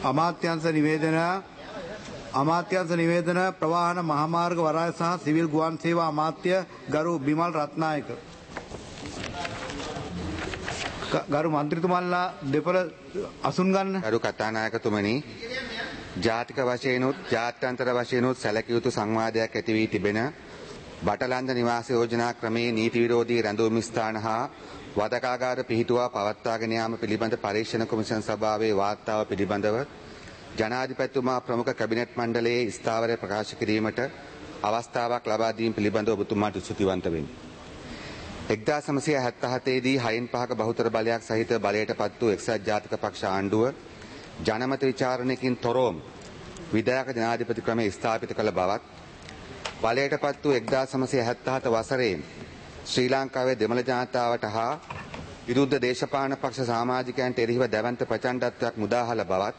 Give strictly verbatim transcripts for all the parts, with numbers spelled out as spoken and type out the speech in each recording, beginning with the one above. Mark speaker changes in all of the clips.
Speaker 1: අමාත්‍යංශ නිවේදන අමාත්‍යංශ නිවේදන ප්‍රවාහන මහමාර්ග වරාය සහ සිවිල් ගුවන් සේවා අමාත්‍ය ගරු බිමල් රත්නායක. ගරු මන්ත්‍රීතුමන්ලා දෙපළ අසුන් ගන්න.
Speaker 2: ගරු කතානායකතුමනි, ජාතික වශයෙන් උත් ජාත්‍යන්තර වශයෙන් උත් සැලකිය යුතු සංවාදයක් ඇති වී තිබෙන බටලන්ද නිවාස යෝජනා ක්‍රමයේ නීති විරෝධී රැඳවුම් ස්ථාන හා වදකාගාර පිහිටුවා පවත්වාගෙන යාම පිළිබඳ පරීක්ෂණ කොමිෂන් සභාවේ වාර්තාව පිළිබඳව ජනාධිපතිතුමා ප්‍රමුඛ කැබිනට් මණ්ඩලයේ ස්ථාවරය ප්‍රකාශ කිරීමට අවස්ථාවක් ලබා දීම පිළිබඳව ඔබතුමාට ස්තුතිවන්ත වෙමි. එක්දාස් නවසිය හැත්තෑ හතේ දී හයෙන් පහක බහුතර බලයක් සහිත බලයට පත් වූ එක්සත් ජාතික පක්ෂ ආණ්ඩුව ජනමත විචාරණයකින් තොරවම විධායක ජනාධිපති ක්‍රමය ස්ථාපිත කළ බවත් බලයට පත් වූ එක්දාස් නවසිය හැත්තෑ හත වසරේ ශ්‍රී ලංකාවේ දෙමළ ජනතාවට හා විරුද්ධ දේශපාලන පක්ෂ සමාජිකයන්ට එරෙහිව දැවැන්ත ප්‍රචණ්ඩත්වයක් මුදාහල බවත්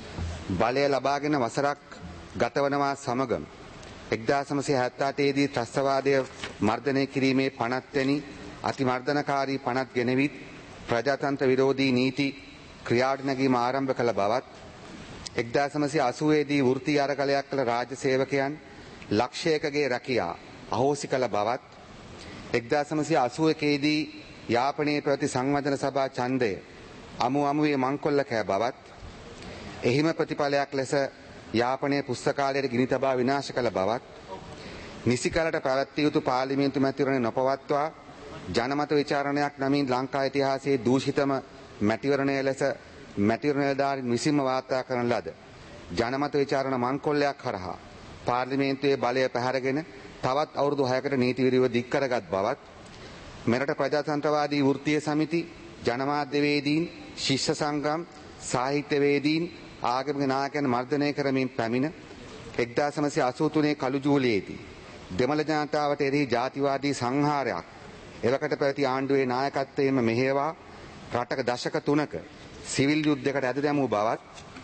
Speaker 2: බලය ලබාගෙන වසරක් ගතවනවා සමගම එක්දාස් නවසිය හැත්තෑ අටේ දී ත්‍රස්තවාදය මර්ධනය කිරීමේ පනත් වැනි අතිමර්ධනකාරී පනත් ගෙනවිත් ප්‍රජාතන්ත්‍ර විරෝධී නීති ක්‍රියාවට නැගීම ආරම්භ කළ බවත් එක්දාස් නවසිය අසූවේ දී වෘත්තීය අරගලයක් කළ රාජ්‍ය සේවකයන් ලක්ෂයකගේ රැකියා අහෝසි කළ බවත් එක්දාස් නවසිය අසූ එකේ දී යාපනයේ පැවති සංවර්ධන සභා ඡන්දය අමු අමුවේ මංකොල්ල කෑ බවත් එහිම ප්‍රතිඵලයක් ලෙස යාපනයේ පුස්තකාලයට ගිනි තබා විනාශ කළ බවත් නිසි කලට පැවැත්විය යුතු පාර්ලිමේන්තු මැතිවරණය නොපවත්වා ජනමත විචාරණයක් නමින් ලංකා ඉතිහාසයේ දූෂිතම මැතිවරණය ලෙස මැතිවරණ නිලධාරීන් විසින්ම වාර්තා කරන ලද ජනමත විචාරණ මංකොල්ලයක් හරහා පාර්ලිමේන්තුවේ බලය පැහැරගෙන තවත් අවුරුදු හයකට නීති විරෝධීව දික් කරගත් බවත් මෙරට ප්‍රජාතන්ත්‍රවාදී වෘත්තීය සමිති ජනමාධ්‍යවේදීන් ශිෂ්‍ය සංගම් සාහිත්‍යවේදීන් ආගමික නායකයන් මර්ධනය කරමින් පැමිණ එක්දාස් නවසිය අසූ තුනේ කළු ජූලියේදී දෙමළ ජනතාවට එරෙහි ජාතිවාදී සංහාරයක් එවකට පැවති ආණ්ඩුවේ නායකත්වයෙන්ම මෙහෙයවා රටක දශක තුනක සිවිල් යුද්ධයකට ඇද දැමූ බවත්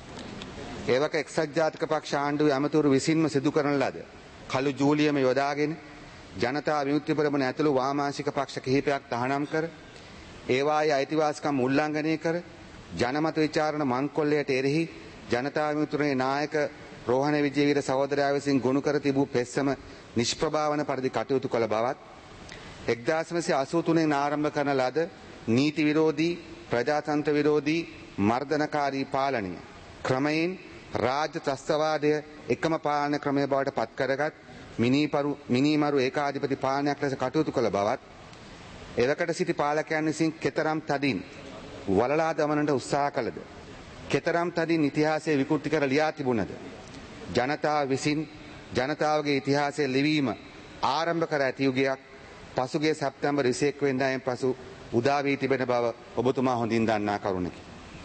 Speaker 2: එවක එක්සත් ජාතික පක්ෂ ආණ්ඩුවේ ඇමතුරු විසින්ම සිදු කරන ලද කළු ජූලියම යොදාගෙන ජනතා විමුක්ති පෙරමුණ ඇතුළු වාමාංශික පක්ෂ කිහිපයක් තහනම් කර ඒවායේ අයිතිවාසිකම් උල්ලංඝනය කර ජනමත විචාරණ මංකොල්ලයට එරෙහි ජනතා විමුක්තියේ නායක රෝහණ විජේවීර සහෝදරයා විසින් ගොනු කර තිබූ පෙස්සම නිෂ්ප්‍රභාවන පරිදි කටයුතු කළ බවත් එක්දාස් නවසිය අසූ තුනෙන් ආරම්භ කරන ලද නීති විරෝධී ප්‍රජාතන්ත්‍ර විරෝධී මර්ධනකාරී පාලනය ක්‍රමයෙන් රාජ්‍ය ත්‍රස්තවාදය එකම පාලන ක්‍රමය බවට පත් කරගත් මිනිපරු මිනිමරු ඒකාධිපති පාලනයක් ලෙස කටයුතු කළ බවත් එවකට සිටි පාලකයන් විසින් කෙතරම් තදින් වලලා දමනට උත්සාහ කළද කෙතරම් තදින් ඉතිහාසයේ විකෘති කර ලියා තිබුණද ජනතාව විසින් ජනතාවගේ ඉතිහාසය ලිවීම ආරම්භ කර ඇති යුගයක් පසුගිය සැප්තැම්බර් විසිඑක වෙනිදායෙන් පසු උදා වී තිබෙන බව ඔබතුමා හොඳින් දන්නා කරුණකි.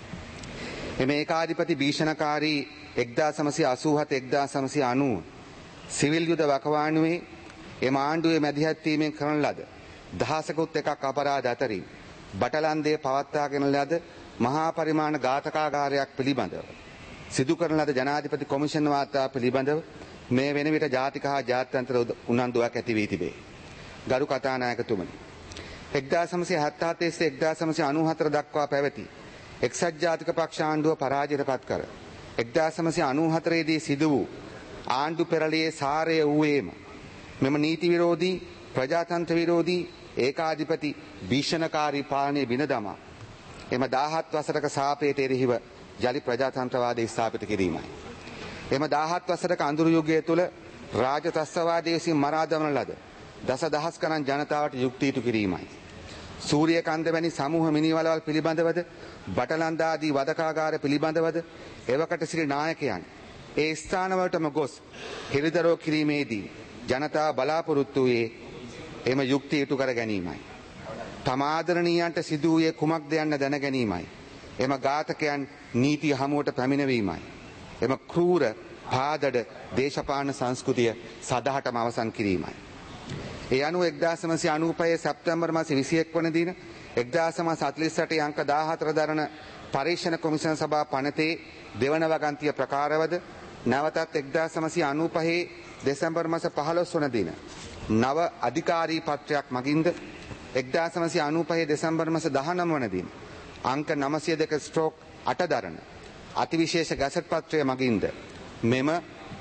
Speaker 2: එම ඒකාධිපති භීෂණකාරී එක්දාස් නවසිය අසූ හත එක්දාස් නවසිය අනූ සිවිල් යුද වකවානුවේ එම ආණ්ඩුවේ මැදිහත් වීමෙන් කරන ලද දහසකුත් එකක් අපරාධ අතරින් බටලන්දේ පවත්වාගෙන ලද මහා පරිමාණ ඝාතකාගාරයක් පිළිබඳව සිදු කරන ලද ජනාධිපති කොමිෂන් වාර්තාව පිළිබඳව මේ වෙන විට ජාතික හා ජාත්‍යන්තර උනන්දුවක් ඇති වී තිබේ. ගරු කතානායකතුමනි, එක්දාස් නවසිය හැත්තෑ හතේ සිට එක්දාස් නවසිය අනූ හතර දක්වා පැවති එක්සත් ජාතික පක්ෂ ආණ්ඩුව පරාජයට පත් කර එක්දාස් නවසිය අනූ හතරේ දී සිදු වූ ආණ්ඩු පෙරළියේ සාරය වූයේම මෙම නීති විරෝධී ප්‍රජාතන්ත්‍ර විරෝධී ඒකාධිපති භීෂණකාරී පාලනය බිඳ දමා එම දාහත් වසරක සාපයට එරෙහිව යලි ප්‍රජාතන්ත්‍රවාදය ස්ථාපිත කිරීමයි. එම දාහත් වසරක අඳුරු යුගය තුළ රාජ්‍ය ත්‍රස්තවාදය විසින් මරා දමන ලද දස දහස් ගණන් ජනතාවට යුක්ති ඉටු කිරීමයි. සූරියකන්ද වැනි සමූහ මිනිවලවල් පිළිබඳවද බටලන්ද ආදී වදකාගාර පිළිබඳවද එවකට සිටි නායකයන් ඒ ස්ථානවලටම ගොස් හිරිදරව් කිරීමේදී ජනතාව බලාපොරොත්තු වූයේ එම යුක්ති ඉටු කර ගැනීමයි. තම ආදරණීයන්ට සිදු වූයේ කුමක්ද යන්න දැන ගැනීමයි. එම ඝාතකයන් නීතිය හමුවට පැමිණවීමයි. එම ක්‍රූර පාදඩ දේශපාලන සංස්කෘතිය සදහටම අවසන් කිරීමයි. ඒ අනුව එක්දාස් නවසිය අනූපහේ සැප්තැම්බර් මාසේ විසිඑක වන දින එක්දාස් නවසිය හතළිස් අටේ අංක දාහතර දරන පරීක්ෂණ කොමිෂන් සභා පනතේ දෙවන වගන්තිය ප්‍රකාරවද නැවතත් එක්දාස් නවසිය අනූපහේ දෙසැම්බර් මාස පහළොස් වන දින නව අධිකාරී පත්‍රයක් මගින්ද එක්දාස් නවසිය අනූපහේ දෙසැම්බර් මාස දහනව වන දින අංක නවසිය දෙක ස්ට්‍රෝක් අට දරන අතිවිශේෂ ගැසට් පත්‍රය මගින්ද මෙම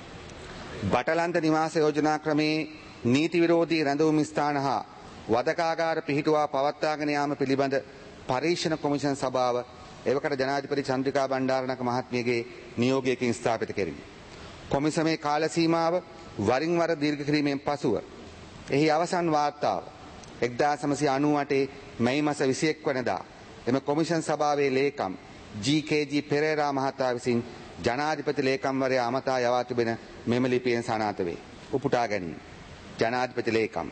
Speaker 2: බටලන්ත නිවාස යෝජනා ක්‍රමේ නීති විරෝධී රැඳවුම් ස්ථාන හා වදකාගාර පිහිටුවා පවත්වාගෙන යාම පිළිබඳ පරීක්ෂණ කොමිෂන් සභාව එවකට ජනාධිපති චන්ද්‍රිකා බණ්ඩාරනායක මහත්මියගේ නියෝගයකින් ස්ථාපිත කෙරිණි. කොමිසමේ කාල සීමාව වරින් වර දීර්ඝ කිරීමෙන් පසුව එහි අවසන් වාර්තාව එක්දාස් නවසිය අනූඅට මැයි මාස විසිඑක වනදා එම කොමිෂන් සභාවේ ලේකම් ජී කේ ජී පෙරේරා මහතා විසින් ජනාධිපති ලේකම්වරයා අමතා යවා තිබෙන මෙම ලිපියෙන් සනාථ වේ. උපුටා ගැනීම. ජනාධිපති ලේකම්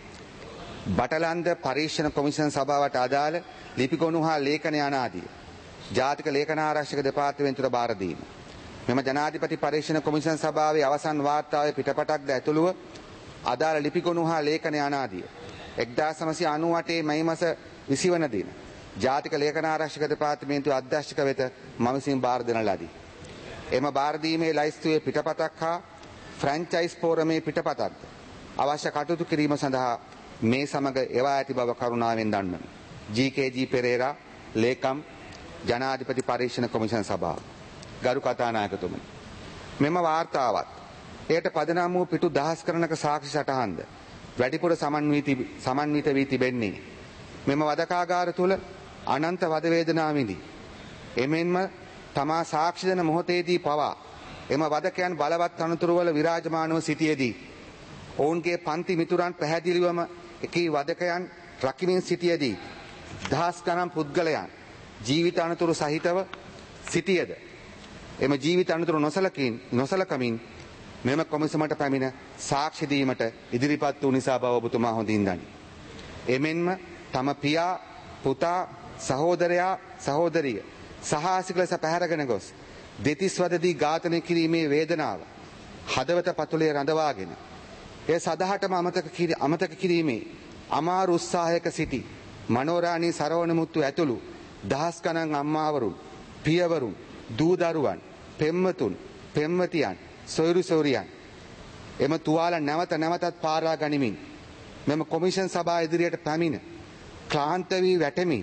Speaker 2: බටලන්ද පරීක්ෂණ කොමිෂන් සභාවට අදාළ ලිපිගොනු හා ලේඛන අනාදිය ජාතික ලේඛනාරක්ෂක දෙපාර්තමේන්තුවට බාර දීම. මෙම ජනාධිපති පරීක්ෂණ කොමිෂන් සභාවේ අවසන් වාර්තාවේ පිටපතක්ද ඇතුළුව අදාළ ලිපිගොනු හා ලේඛන අනාදිය එක්දාස් නවසිය අනූඅට මැයි මාස විසි වන දින ජාතික ලේඛනාරක්ෂක දෙපාර්තමේන්තුවේ අධ්‍යක්ෂක වෙත මම විසින් බාර දෙන ලදී. එම බාර දීමේ ලයිස්තුවේ පිටපතක් හා ෆ්‍රැන්චයිස් ෆෝරමේ පිටපතක්ද අවශ්‍ය කටයුතු කිරීම සඳහා මේ සමග එවා ඇති බව කරුණාවෙන් දන්වමි. ජී කේ ජී පෙරේරා ලේකම් ජනාධිපති පරීක්ෂණ කොමිෂන් සභාව. ගරු කතානායකතුමනි, මෙම වාර්තාවත් එයට පදනම් වූ පිටු දහස් කරනක සාක්ෂි සටහන්ද වැඩිපුර සමන්විත වී තිබෙන්නේ මෙම වදකාගාර තුළ අනන්ත වද වේදනා විඳි එමෙන්ම තමා සාක්ෂි දෙන මොහොතේදී පවා එම වදකයන් බලවත් අනතුරුවල විරාජමානව සිටියේදී ඔවුන්ගේ පන්ති මිතුරන් පැහැදිලිවම එකී වදකයන් රකිමින් සිටියේදී දහස් ගණන් පුද්ගලයන් ජීවිත අනතුරු සහිතව සිටියද එම ජීවිත අනතුරු නොසලකින් නොසලකමින් මෙම කොමිසමට පැමිණ සාක්ෂි දීමට ඉදිරිපත් වූ නිසා බව ඔබතුමා හොඳින් දනි. එමෙන්ම තම පියා, පුතා, සහෝදරයා, සහෝදරිය සහාසික ලෙස පැහැරගෙන ගොස් දෙතිස් වදදී ඝාතනය කිරීමේ වේදනාව හදවත පතුලේ රඳවාගෙන එය සදහටම අමතක කිරීමේ අමාරු උත්සාහයක සිටි මනෝරාණී සරවණමුත්තු ඇතුළු දහස් ගණන් අම්මාවරුන්, පියවරුන්, දූ දරුවන්, පෙම්වතුන්, පෙම්වතියන්, සොයුරු සොයුරියන් එම තුවාල නැවත නැවතත් පාරා ගනිමින් මෙම කොමිෂන් සභාව ඉදිරියට පැමිණ ක්ලාන්ත වී වැටෙමින්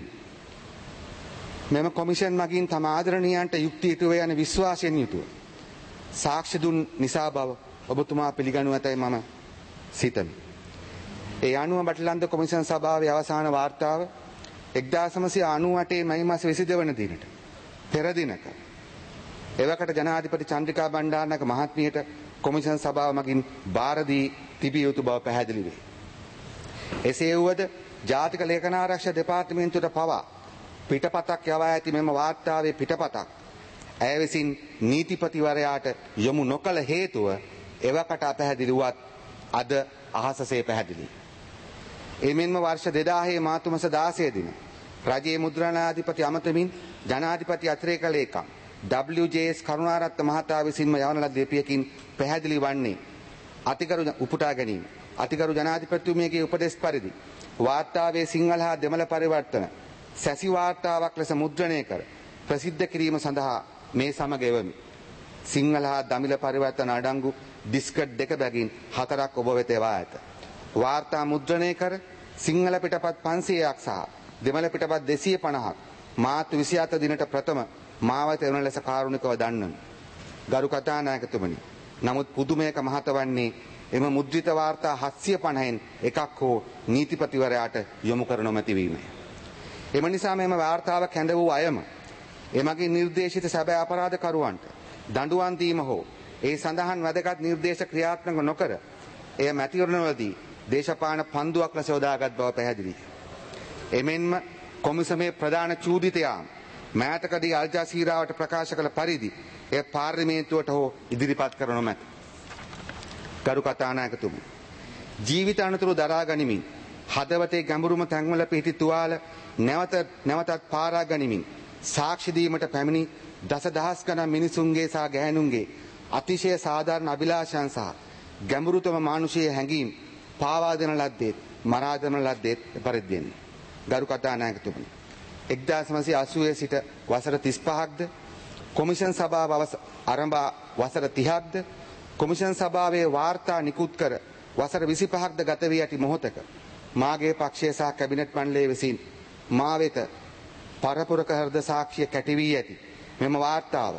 Speaker 2: මෙම කොමිෂන් මගින් තම ආදරණීයන්ට යුක්ති ඉටුව යන විශ්වාසයෙන් යුතුව සාක්ෂි දුන් නිසා බව ඔබතුමා පිළිගනු ඇතැයි මම සිතමි. ඒ අනුව බටලන්ද කොමිෂන් සභාවේ අවසාන වාර්තාව එක්දාස් නවසිය අනූඅට මැයි මාස විසි දෙවන දිනට පෙර දිනක එවකට ජනාධිපති චන්ද්‍රිකා බණ්ඩාරනායක මහත්මියට කොමිෂන් සභාව මගින් බාර දී තිබිය යුතු බව පැහැදිලි වේ. එසේ වුවද ජාතික ලේඛනාරක්ෂක දෙපාර්තමේන්තුවට පවා පිටපතක් යවා ඇති මෙම වාර්තාවේ පිටපතක් ඇය විසින් නීතිපතිවරයාට යොමු නොකළ හේතුව එවකට අපැහැදිලි වුවත් අද අහසසේ පැහැදිලි. එමෙන්ම වර්ෂ දෙදාහේ මාර්තු මාස දාසය දින රජයේ මුද්‍රණාධිපති අමතමින් ජනාධිපති අතිරේක ලේකම් ඩබ්ලිව් ජේ එස් කරුණාරත්න මහතා විසින්ම යවන ලද ලිපියකින් පැහැදිලි වන්නේ අතිගරු උපුටා ගැනීම. අතිගරු ජනාධිපතිතුමියගේ උපදෙස් පරිදි වාර්තාවේ සිංහල හා දෙමළ පරිවර්තන සැසි වාර්තාවක් ලෙස මුද්‍රණය කර ප්‍රසිද්ධ කිරීම සඳහා මේ සමග එවමි. සිංහල හා දමිළ පරිවර්තන අඩංගු ඩිස්කට් දෙක බැගින් හතරක් ඔබ වෙත එවා ඇත. වාර්තා මුද්‍රණය කර සිංහල පිටපත් පන්සියයක් සහ දෙමළ පිටපත් දෙසිය පනහක් මාර්තු විසිහත දිනට ප්‍රථම මාවත එවන ලෙස කාරුණිකව දන්වමි. ගරු කතානායකතුමනි, නමුත් පුදුමයක මහත වන්නේ එම මුද්‍රිත වාර්තා හත්සිය පනහෙන් එකක් හෝ නීතිපතිවරයාට යොමු කර නොමැතිවීමය. එම නිසා මෙම වාර්තාව කැඳ වූ අයම එමගින් නිර්දේශිත සැබෑ අපරාධකරුවන්ට දඬුවම් දීම හෝ ඒ සඳහන් වැදගත් නිර්දේශ ක්‍රියාත්මක නොකර එය මැතිවරණවලදී දේශපාලන පන්දුවක් ලෙස යොදාගත් බව පැහැදිලිය. එමෙන්ම කොමිසමේ ප්‍රධාන චූදිතයාම මෑතකදී අල් ජසීරාවට ප්‍රකාශ කළ පරිදි එය පාර්ලිමේන්තුවට හෝ ඉදිරිපත් කර නොමැත. ගරු කතානායකතුමනි, ජීවිත අනතුරු දරා ගනිමින් හදවතේ ගැඹුරුම තැන්වල පිහිටි තුවාල නැවත නැවතත් පාරා ගනිමින් සාක්ෂි දීමට පැමිණි දසදහස් ගණන් මිනිසුන්ගේ සහ ගැහැණුන්ගේ අතිශය සාධාරණ අභිලාෂයන් සහ ගැඹුරුතම මානුෂීය හැඟීම් පාවා දෙන ලද්දේ මරා දෙන ලද්දේ පරිද්දෙන්නේ. ගරු කතානායකතුමනි, එක්දාස් නවසිය අසූවේ සිට වසර තිස් පහක්ද කොමිෂන් සභාව ආරම්භ වසර තිහක්ද කොමිෂන් සභාවේ වාර්තා නිකුත් කර වසර විසි පහක්ද ගත වී ඇති මොහොතක මාගේ පක්ෂය සහ කැබිනට් මණ්ඩලය විසින් මා වෙත පරපුරක හෘද සාක්ෂිය කැටි වී ඇති මෙම වාර්තාව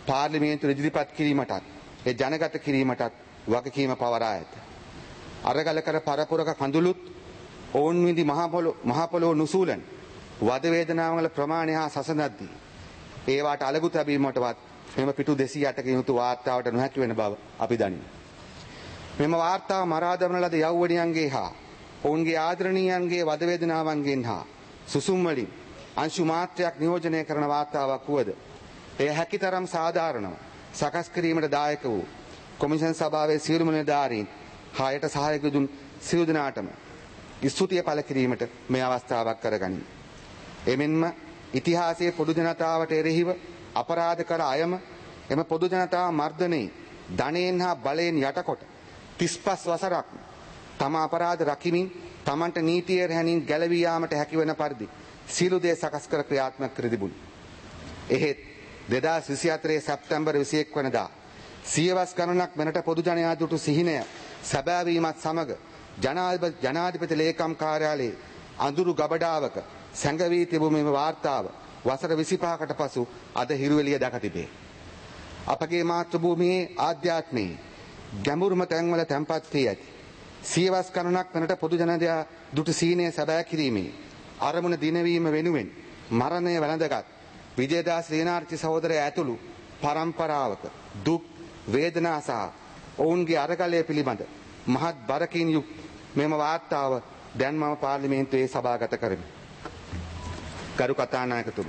Speaker 2: පාර්ලිමේන්තුව ඉදිරිපත් කිරීමටත් ඒ ජනගත කිරීමටත් වගකීම පවරා ඇත. අරගල කර පරපුරක කඳුළුත් ඔවුන් විඳි මහ පොළොව මහ පොළොව නුසූලන වද වේදනාවල ප්‍රමාණය හා සසඳද්දී ඒවාට අලගු තැබීමටවත් මෙම පිටු දෙසිය අටකින් යුතු වාර්තාවට නොහැකි වෙන බව අපි දනිමු. මෙම වාර්තාව මරා දමන ලද යෞවනයන්ගේ හා ඔවුන්ගේ ආදරණීයන්ගේ වද වේදනාවන්ගෙන් හා සුසුම් වලින් අංශු මාත්‍රයක් නියෝජනය කරන වාර්තාවක් වුවද එය හැකිතරම් සාධාරණව සකස් කිරීමට දායක වූ කොමිෂන් සභාවේ සියලුම නිලධාරීන් හා යට සහායක දුන් සියලු දෙනාටම ස්තුතිය පළ කිරීමට මේ අවස්ථාවක් කරගනිමි. එමෙන්ම ඉතිහාසයේ පොදු ජනතාවට එරෙහිව අපරාධ කර අයම එම පොදු ජනතාව මර්ධනයේ ධනයෙන් හා බලයෙන් යටකොට තිස්පස් වසරක් තම අපරාධ රකිමින් තමන්ට නීතියේ රැහැනින් ගැලවී යාමට හැකිවන පරිදි සියලු දේ සකස් කර ක්‍රියාත්මක කර තිබුණි. එහෙත් දෙදාස් විසි හතරේ සැප්තැම්බර් විසි එක් වනදා සියවස් ගණනක් මෙරට පොදු ජනයා දුටු සිහිනය සැබෑවීමත් සමග ජනාධිපති ලේකම් කාර්යාලයේ අඳුරු ගබඩාවක සැඟවී තිබූ මෙම වාර්තාව වසර විසිපහකට පසු අද හිරුවෙලිය දැක තිබේ. අපගේ මාතෘභූමියේ ආධ්‍යාත්මයේ ගැඹුරුම තැන්වල තැන්පත් වී ඇති සියවස් ගණනක් මෙරට පොදු ජනයා දුටු සිහිනය සැබෑ කිරීමේ අරමුණ දිනවීම වෙනුවෙන් මරණය වැළඳගත් විජේදාස් ලියනාර්චි සහෝදරය ඇතුළු පරම්පරාවක දුක් වේදනා සහ ඔවුන්ගේ අරගලය පිළිබඳ මහත් බරකින් යුක් මෙම වාර්තාව දැන් මම පාර්ලිමේන්තුවේ සභාගත කරමි. ගරු කතානායකතුමනි,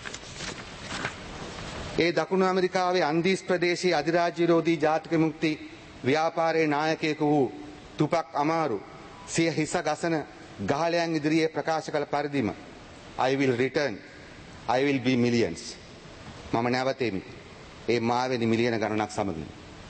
Speaker 2: ඒ දකුණු ඇමරිකාවේ අන්දීස් ප්‍රදේශයේ අධිරාජ්‍ය විරෝධී ජාතික මුක්ති ව්‍යාපාරයේ නායකයෙකු වූ තුපක් අමාරු සිය හිස ගසන ගහලයන් ඉදිරියේ ප්‍රකාශ කළ පරිදිම I will return, I will be millions. මම නැවතෙමි. ඒ මාවෙනි මිලියන ගණනක් සමගින්.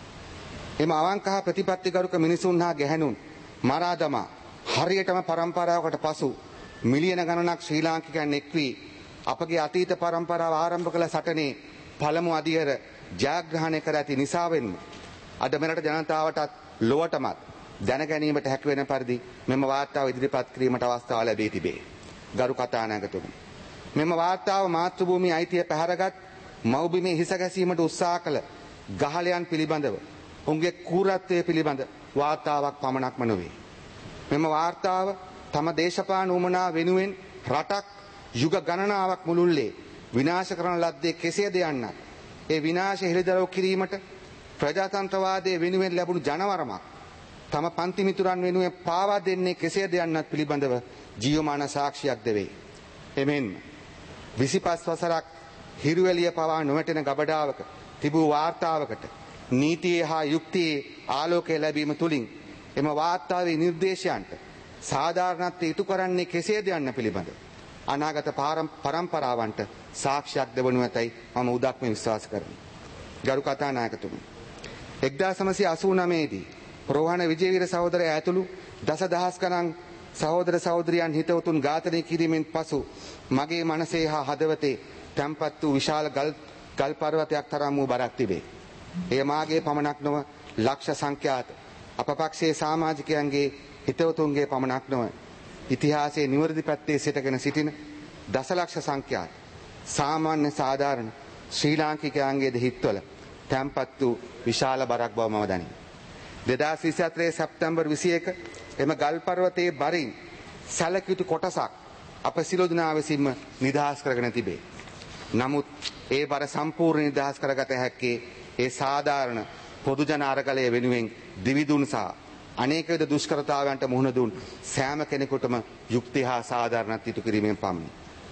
Speaker 2: එම අවංක හා ප්‍රතිපත්තිගරුක මිනිසුන් හා ගැහැණුන් මරා දමා හරියටම පරම්පරාවකට පසු මිලියන ගණනක් ශ්‍රී ලාංකිකයන් එක් වී අපගේ අතීත පරම්පරාව ආරම්භ කළ සටනේ පළමු අදියර ජයග්‍රහණය කර ඇති නිසාවෙන්ම අද මෙරට ජනතාවටත් ලොවටමත් දැන ගැනීමට හැකි වෙන පරිදි මෙම වාර්තාව ඉදිරිපත් කිරීමට අවස්ථාව ලැබී තිබේ. ගරු කතානායකතුමනි, මෙම වාර්තාව මාතෘභූමියේ අයිතිය පැහැරගත් මව්බිමේ හිස ගැසීමට උත්සාහ කළ ගහලයන් පිළිබඳව උන්ගේ කූරත්වය පිළිබඳ වාර්තාවක් පමණක්ම නොවේ. මෙම වාර්තාව තම දේශපාලන උමනා වෙනුවෙන් රටක් යුග ගණනාවක් මුළුල්ලේ විනාශ කරන ලද්දේ කෙසේද යන්නත් ඒ විනාශය හෙළිදරව් කිරීමට ප්‍රජාතන්ත්‍රවාදයේ වෙනුවෙන් ලැබුණු ජනවරමක් තම පන්ති මිතුරන් වෙනුවෙන් පාවා දෙන්නේ කෙසේද යන්නත් පිළිබඳව ජීවමාන සාක්ෂියක් දෙවේ. එමෙන්ම විසිපස් වසරක් හිරුවෙලිය පවා නොවැටෙන ගබඩාවක තිබූ වාර්තාවකට නීතියේ හා යුක්තියේ ආලෝකය ලැබීම තුළින් එම වාර්තාවේ නිර්දේශයන්ට සාධාරණත්වය ඉටු කරන්නේ කෙසේද යන්න පිළිබඳ අනාගත පරම්පරාවන්ට සාක්ෂියක් දෙවනු ඇතැයි මම උදක්ම විශ්වාස කරමි. ගරු කතානායකතුමනි, එක්දාස් නවසිය අසූ නවය දී රෝහණ විජේවීර සහෝදරය ඇතුළු දසදහස් ගණන් සහෝදර සහෝදරියන් හිතවතුන් ඝාතනය කිරීමෙන් පසු මගේ මනසේ හා හදවතේ තැන්පත් වූ විශාල ගල් ගල් පර්වතයක් තරම් වූ බරක් තිබේ. එය මාගේ පමණක් නොව ලක්ෂ සංඛ්‍යාත අප පක්ෂයේ සමාජිකයන්ගේ හිතවතුන්ගේ පමණක් නොව ඉතිහාසයේ නිවැරදි පැත්තේ සිටගෙන සිටින දසලක්ෂ සංඛ්‍යාත සාමාන්‍ය සාධාරණ ශ්‍රී ලාංකිකයන්ගේ හිත්වල තැන්පත් වූ විශාල බරක් බව මම දනිමි. දෙදාස් විසි හතරේ සැප්තැම්බර් විසි එක එම ගල් පර්වතයේ බරින් සැලකිය යුතු කොටසක් අප සියලු දෙනා විසින්ම නිදහස් කරගෙන තිබේ. නමුත් ඒ බර සම්පූර්ණ නිදහස් කරගත හැක්කේ ඒ සාධාරණ පොදු ජන අරගලය වෙනුවෙන් දිවිදුන් සහ අනේක විද දුෂ්කරතාවයන්ට මුහුණ දුන් සෑම කෙනෙකුටම යුක්ති හා සාධාරණත්වය ඉටු කිරීමෙන් පමණි.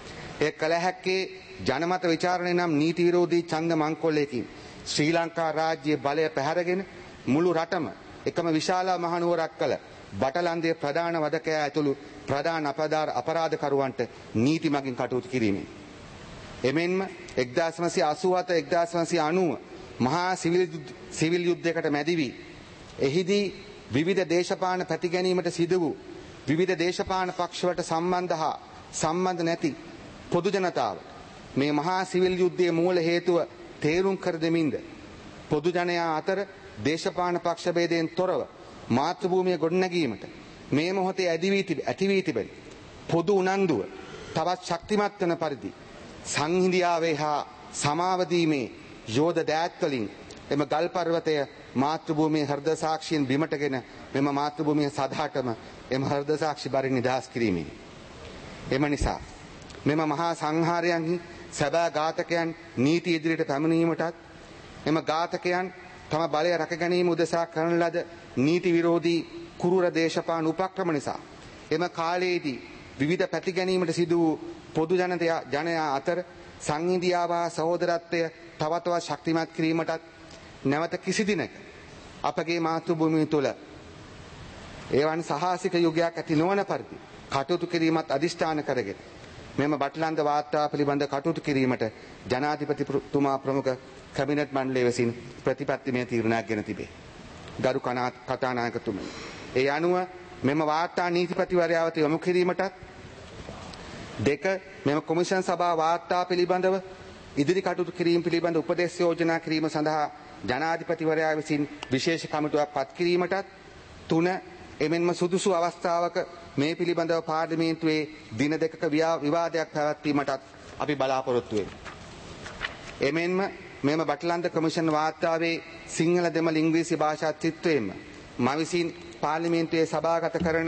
Speaker 2: ඒ කළ හැක්කේ ජනමත විචාරණය නම් නීති විරෝධී ඡන්ද මංකොල්ලයකින් ශ්‍රී ලංකා රාජ්‍යයේ බලය පැහැරගෙන මුළු රටම එකම විශාල මහනුවරක් කළ බටලන්දේ ප්‍රධාන වදකයා ඇතුළු ප්‍රධාන අපදාර අපරාධකරුවන්ට නීති මගින් කටයුතු කිරීමෙන් එමෙන්ම එක්දාස් නවසිය අසූ හත එක්දාස් නවසිය අනූ මහා සිවිල් යුද්ධයකට මැදි වී එහිදී විවිධ දේශපාලන පැතිගැනීමට සිදු වූ විවිධ දේශපාලන පක්ෂවලට සම්බන්ධ හා සම්බන්ධ නැති පොදු ජනතාව මේ මහා සිවිල් යුද්ධයේ මූල හේතුව තේරුම් කර දෙමින්ද පොදු ජනයා අතර දේශපාලන පක්ෂ ભેදයෙන් තොරව මාතෘභූමිය ගොඩනැගීමට මේ මොහොතේ ඇති වී තිබෙන පොදු උනන්දුව තවත් ශක්තිමත් වන පරිදි සංහිඳියාවේ හා සමාව දීමේ යෝධ දෑත් වලින් එම ගල් පර්වතය මාතෘභූමියේ හෘද සාක්ෂියෙන් බිමටගෙන මෙම මාතෘභූමිය සදාටම එම හෘද සාක්ෂි බරින් නිදහස් කිරීමෙන් එම නිසා මෙම මහා සංහාරයන්හි සැබෑ ඝාතකයන් නීති ඉදිරියට පැමිණීමටත් එම ඝාතකයන් තම බලය රැක ගැනීම උදෙසා කරන ලද නීති විරෝධී කුරුර දේශපාලන උපක්‍රම නිසා එම කාලයේදී විවිධ පැති ගැනීමට සිදු වූ පොදු ජනතයා ජනයා අතර සංහිඳියාව හා සහෝදරත්වය තව තවත් ශක්තිමත් කිරීමටත් නැවත කිසි දිනක අපගේ මාතෘභූමිය තුළ එවන් සාහසික යුගයක් ඇති නොවන පරිදි කටයුතු කිරීමත් අදිෂ්ඨාන කරගෙන මෙම බටලන්ද වාර්තා පිළිබඳ කටයුතු කිරීමට ජනාධිපතිතුමා ප්‍රමුඛ කැබිනට් මණ්ඩලය විසින් ප්‍රතිපත්තිමය තීරණයක් ගෙන තිබේ. ගරු කතානායකතුමනි, ඒ අනුව මෙම වාර්තා නීතිපතිවරයාට යොමු කිරීමටත් දෙක මෙම කොමිෂන් සභා වාර්තා පිළිබඳව ඉදිරි කටයුතු කිරීම පිළිබඳ උපදෙස් යෝජනා කිරීම සඳහා ජනාධිපතිවරයා විසින් විශේෂ කමිටුවක් පත් කිරීමටත් තුන එමෙන්ම සුදුසු අවස්ථාවක මේ පිළිබඳව පාර්ලිමේන්තුවේ දින දෙකක විවාදයක් පැවැත්වීමටත් අපි බලාපොරොත්තු වෙමු. එමෙන්ම මෙම බටලන්ද කොමිෂන් වාර්තාවේ සිංහල දෙමළ ඉංග්‍රීසි භාෂා ත්‍රිත්වයෙන්ම මා විසින් පාර්ලිමේන්තුවේ සභාගත කරන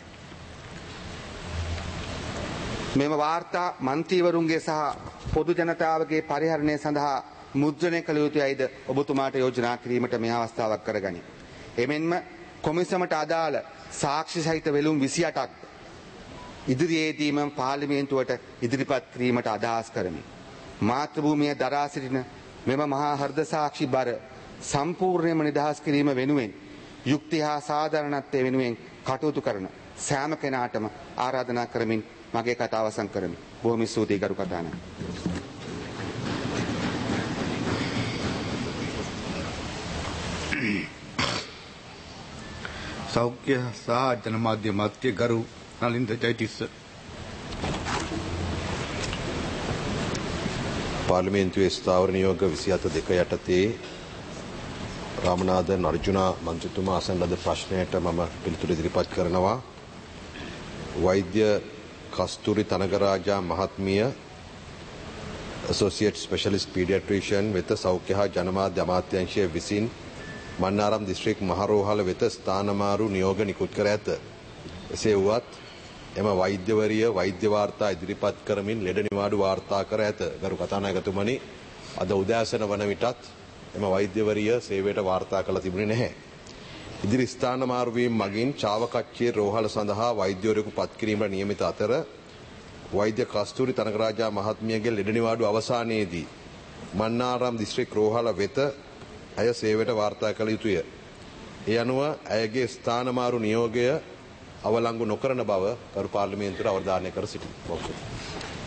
Speaker 2: මෙම වාර්තා මන්ත්‍රීවරුන්ගේ සහ පොදු ජනතාවගේ පරිහරණය සඳහා මුද්‍රණය කළ යුතුයයිද ඔබතුමාට යෝජනා කිරීමට මේ අවස්ථාවක් කරගනි. එමෙන්ම කොමිසමට අදාළ සාක්ෂි සහිත වෙළුම් විසි අටක් ඉදිරියේදීම පාර්ලිමේන්තුවට ඉදිරිපත් කිරීමට අදහස් කරමි. මාතෘභූමිය දරා සිටින මෙම මහා හෘද සාක්ෂි බර සම්පූර්ණයෙන්ම නිදහස් කිරීම වෙනුවෙන් යුක්ති හා සාධාරණත්වය වෙනුවෙන් කටයුතු කරන සෑම කෙනාටම ආරාධනා කරමින් මගේ කතාව අවසන් කරමි. බොහොම ස්තුතියි ගරු කතානායක.
Speaker 1: සෞඛ්‍ය සහ ජනමාධ්‍ය මන්ත්‍රී ගරු නලින්ද ජයතිස්ස.
Speaker 3: පාර්ලිමේන්තුවේ ස්ථාවර නියෝග විසි හත දෙක යටතේ රාමනාදන් අර්ජුනා මන්ත්‍රීතුමා අසන ලද ප්‍රශ්නයට මම පිළිතුරු ඉදිරිපත් කරනවා. වෛද්‍ය කස්තුරි තනගරාජා මහත්මිය ඇසෝසියේට් ස්පෙෂලිස්ට් පීඩියාට්‍රිෂියන් වෙත සෞඛ්‍ය හා ජනමාධ්‍ය අමාත්‍යාංශය විසින් මන්නාරම් දිස්ත්‍රික් මහරෝහල වෙත ස්ථානමාරු නියෝග නිකුත් කර ඇත. එසේ වුවත් එම වෛද්‍යවරිය වෛද්‍ය වාර්තා ඉදිරිපත් කරමින් ලෙඩ නිවාඩු වාර්තා කර ඇත. ගරු කතානායකතුමනි, අද උදෑසන වන විටත් එම වෛද්‍යවරිය සේවයට වාර්තා කළ තිබුණේ නැහැ. ඉදිරි ස්ථානමාරුවීම් මගින් චාවකච්චේ රෝහල සඳහා වෛද්‍යවරයෙකු පත් කිරීමට නියමිත අතර වෛද්‍ය කස්තුරි තනකරාජා මහත්මියගේ ලෙඩ නිවාඩු අවසානයේදී මන්නාරම් දිස්ත්‍රික් රෝහල වෙත ඇය සේවයට වාර්තා කළ යුතුය. ඒ අනුව ඇයගේ ස්ථානමාරු නියෝගය අවලංගු නොකරන බව ගරු පාර්ලිමේන්තුවට අවධානය කර සිටිනවා.